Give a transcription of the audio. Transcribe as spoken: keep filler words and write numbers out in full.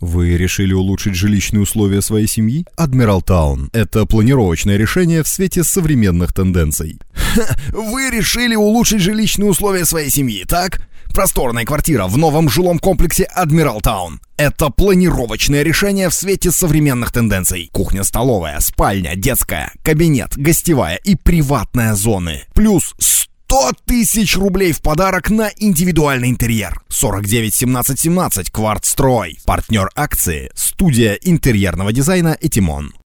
Вы решили улучшить жилищные условия своей семьи? Admiral Town – это планировочное решение в свете современных тенденций. Вы решили улучшить жилищные условия своей семьи, так? Просторная квартира в новом жилом комплексе Admiral Town. Это планировочное решение в свете современных тенденций. Кухня-столовая, спальня, детская, кабинет, гостевая и приватная зоны. Плюс сто тысяч рублей в подарок на индивидуальный интерьер. сорок девять семнадцать семнадцать Квартстрой. Партнер акции – студия интерьерного дизайна «Этимон».